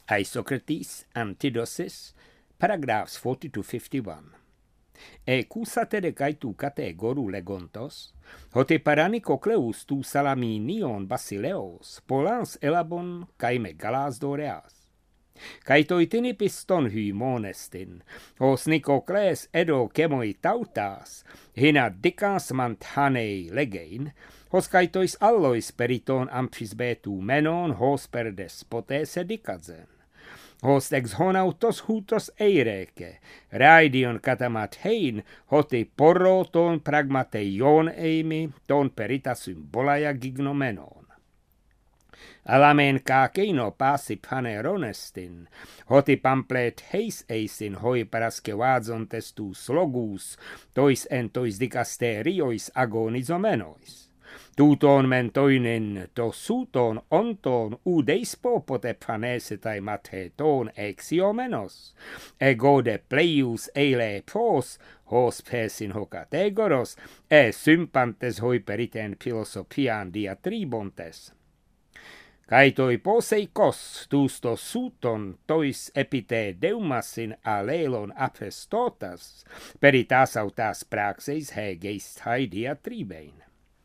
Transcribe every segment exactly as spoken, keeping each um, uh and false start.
Isocrates, Antidosis, paragraphs forty to fifty-one. E cusate kai tu categoru legontos, hote parani cocleus tu salaminion basileos, polans elabon kai megalas doreas. Kai toitini piston hy monestin, hos Nicocles edo kemoi tautas, hina dicas manthanei legein, hos kai tois allois periton amphisbetu menon hos per despotes edikazen. Hos ex honautos hutos eireke, raidion katamat hein, hoti porro ton pragmateion eimi, ton perita symbolaja gignomenon. Alamen kakeino passi paneronestin, hoti pamplet heis eisin hoi paraskevaadzon testus logus, tois en tois dicasteriois agonizomenois. Tuton mentoinen to suton onton udeispo pote panesetai matheton exiomenos, ego de pleius eile pros, hos pesin ho categoros, e sympantes hoi periten philosophian diatribontes. Kai toi poseikos tusto suton tois epite deumasin alelon apestotas, peritas autas praxeis hegeist hai diatribein.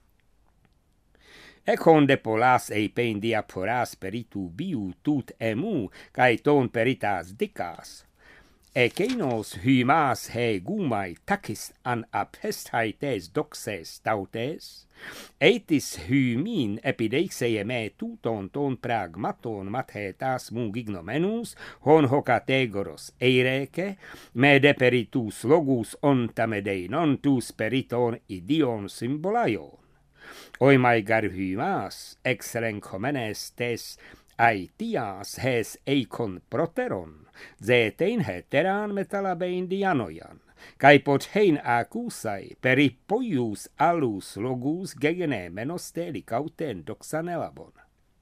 Econde polas eipein diaporas peritu biu tut emu, kai ton peritas dicas. Eceinos hymas he gumai takis an apesthaites doxes tautes, eitis hymin epideixeie me tuton ton pragmaton mathetas mu gignomenus, hon ho categoros eireke, me deperitus logus ontamedei non tus periton idion symbolaion. Oimai gar hymas, exelencomenes tes aetias hes eikon proteron, zetein heteran metalabein dianoian, kai pot hein acusai peri poius alus logus gegene menos delicauten doxan elabon.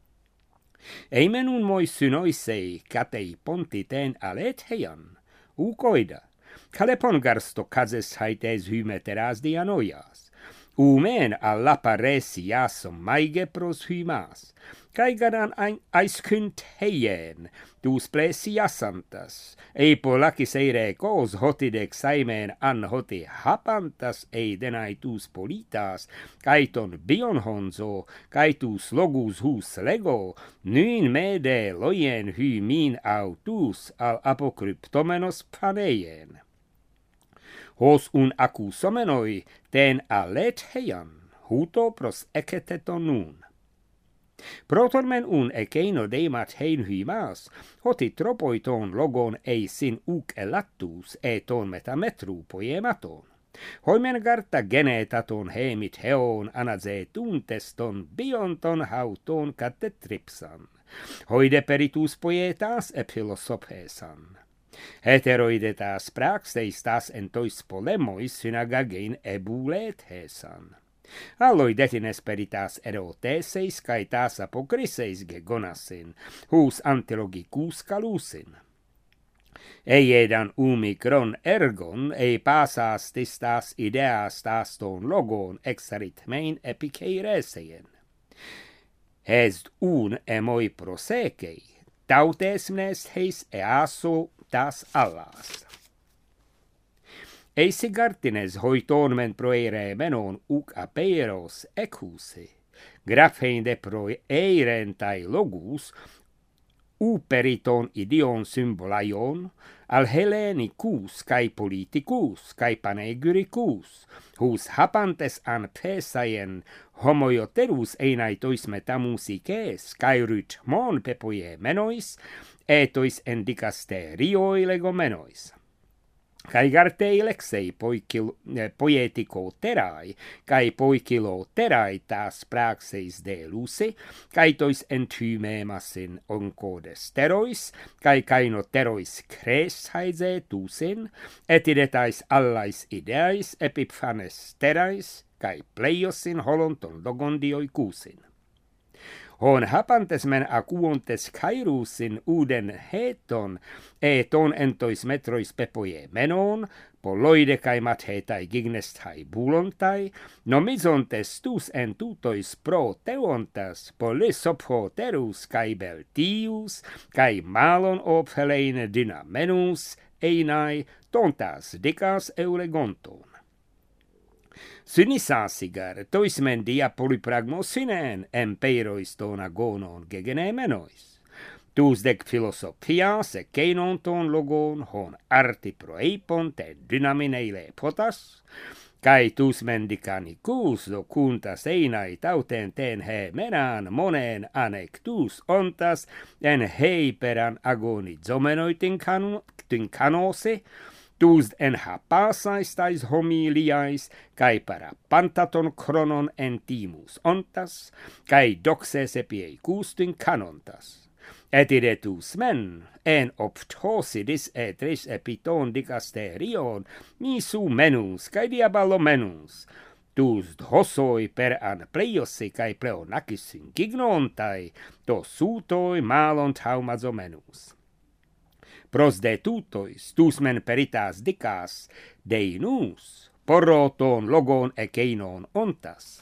Eimenun moi synoisei catei pontiten alet heian, ucoida, calepon garsto cazes haites hymeteras dianoias, umen alla paresias maige pros hymas, kai garan aiscunt heien, dus plesiasantas, ei polakis eire cos hotidex aimen an hoti hapantas ei denai tus politas, kai ton bionhonzo, kai tus logus hus lego, nyn mede loien hymin autus al apokryptomenos paneien. Hos un accusomenoi ten alet heian, huto pros eceteton nun. Proton men un ekeino deimat hein hymas, hoti tropoiton logon eisin uc elatus eton metametru poiematon. Hoimen garta genetaton heimit heon anazetunteston bionton hauton catetripsan. Hoide peritus poietas e philosophesan. Heteroidetas praxeis tas entois polemois synagagein ebulet hesan. Alloi detines peritas eroteseis kai tas apokriseis gegonasin, hus antilogicus calusin. Eiedan umikron ergon ei pasas tistas ideas tas ton logon exaritmein epikeireseien. Est un emoi prosecei, tautesmnes heis easo tas allas. Eisigartines hoiton men proere menon uc apeiros ecusi, graphein de proeirentai logus, uperiton idion symbolaion, al hellenicus cae politicus cae panegyricus, hus hapantes an pesaien homoioterus einaitois metamusices, cae rytmon pepoie menois, etois en dicasterioi legomenois. Kai gartei lexei poikil, eh, poetico terai, kai poikilo terai tas praxeis delusi, kai tois entymemasin oncodesterois, kai kainoterois cres haise tusin, etidetais allais ideais epiphanes terais, kai pleiosin holonton logondioi kusin. hon hapantes men acuontes Cairusin uden heton, e ton entois metrois pepoie menon, poloide kai mathetai gignestai bulontai, nomizontes tus en tutois pro teontas, polisopho terus kai beltius, kai malon opheleine dynamenus, einai tontas dicas eulegonton. Synisasigar tois men dia polypragmosinen empeirois ton agonon gegenemenois. Tus dec philosophias e keinon ton logon hon arti proeipon te dynaminele potas, kai tus mendicanicus do cuntas einai tauten ten he menan monen anectus ontas en hei peran agoni zomenoitin canose, tus en hapasais tais homiliais, kai para pantaton chronon entimus ontas, kai doxes epiei custin canontas. Et iretus men, en optosidis etris epiton dicasterion, misu menus, cae diabalo menus, tus hossoi per an pleiosi cae pleonacis ingignontai, to sutoi malon taumazo menus. Pros de tutois, tus men peritas dicas, deinus, porro ton logon eceinon ontas.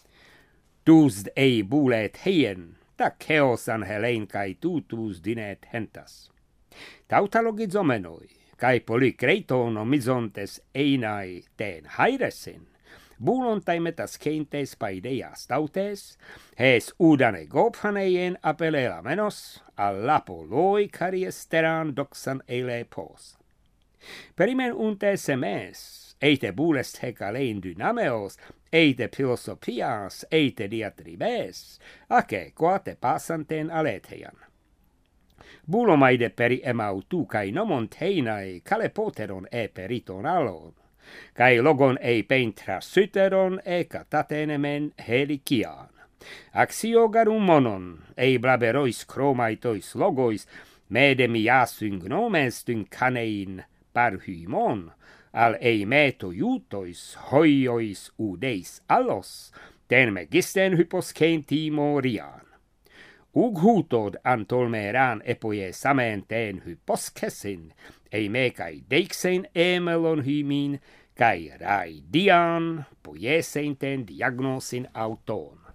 Tus ei bulet heien, ta chaosan helein kai tutus dinet hentas. Tautalogizomenoi, kai polycreiton omizontes einai ten hairesin, bulontai metas keintes paideas tautes, hes udane gophaneien apelela menos, allapo loi cariesteran doxan eile pos. Perimen unte semes, eite bulest hecalein dynameos, eite philosophias, eite diatribes, ace quate passanten aleteian. Bulomaide peri emautu kai nomon teinai calepoteron e periton alon, kai logon ei pentra syteron e catatenemen helician. Axiogarum monon, ei blaberois chromaitois logois, medemiasyn gnomestyn canein parhymon, al ei meto iutois hoiois udeis allos, ten megisten hyposcein timorian. Ug hutod antolmeran epoie samen ten hyposcesin, ei me kai deixen emelon hymin, kai rai dian poiesein ten diagnosin auton.